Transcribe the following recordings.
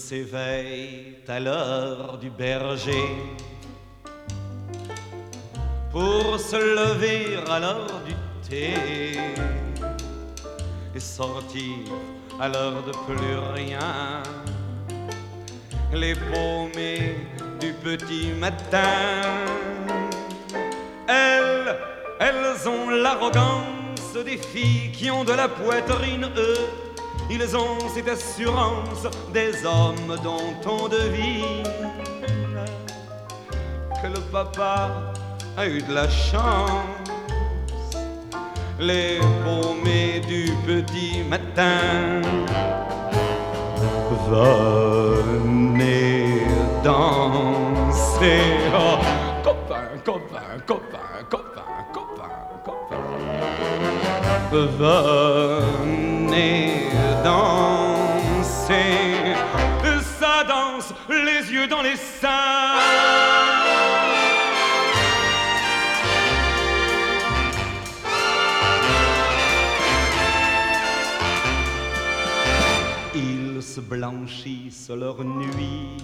s'éveillent à l'heure du berger pour se lever à l'heure du thé et sortir à l'heure de plus rien. Les paumées du petit matin, elles ont l'arrogance des filles qui ont de la poitrine. Eux, ils ont cette assurance des hommes dont on devine que le papa a eu de la chance. Les paumées du petit matin, venez danser. Oh, copain, copain, copain, copain, copain, copain. Venez danser. Ça danse, les yeux dans les seins. Ils se blanchissent leur nuit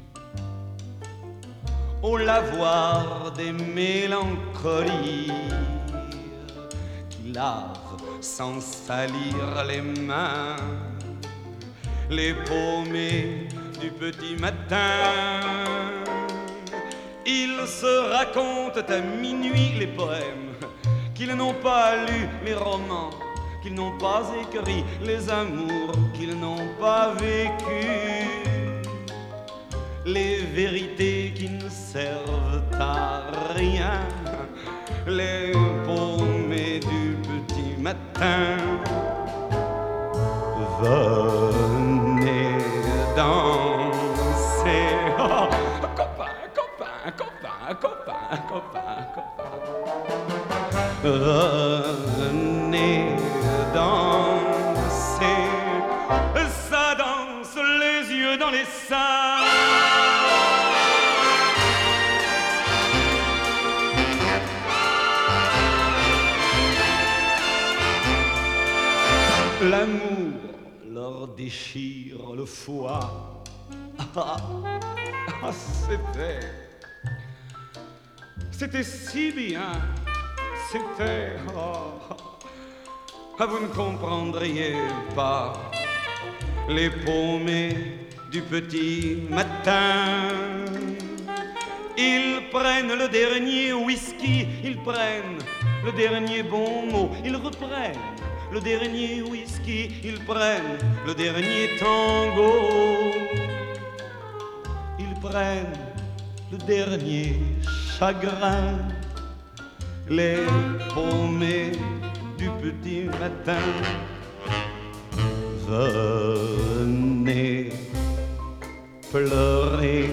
au lavoir des mélancolies qui lavent sans salir les mains. Les paumées du petit matin, ils se racontent à minuit les poèmes qu'ils n'ont pas lus, les romans qu'ils n'ont pas écrits, les amours qu'ils n'ont pas vécus, les vérités qui ne servent à rien. Les paumées du petit matin, venez danser. Oh, copain, copain, copain, copain, copain, copain. Venez danser. Ça danse, les yeux dans les seins. L'amour leur déchire le foie. C'était si bien. C'était... vous ne comprendriez pas. Les paumées du petit matin, ils prennent le dernier whisky, ils prennent le dernier bon mot, ils reprennent le dernier whisky, ils prennent le dernier tango, ils prennent le dernier chagrin. Les paumées du petit matin, venez pleurer.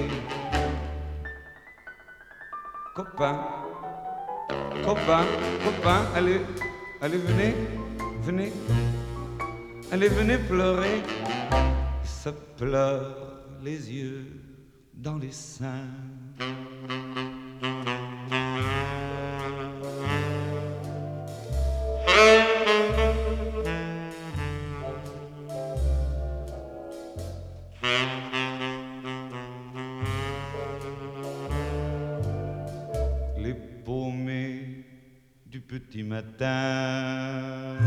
Copain, copain, copain, allez, allez, venez, venez, allez, venez pleurer. Ça pleure les yeux dans les seins. Les paumées du petit matin.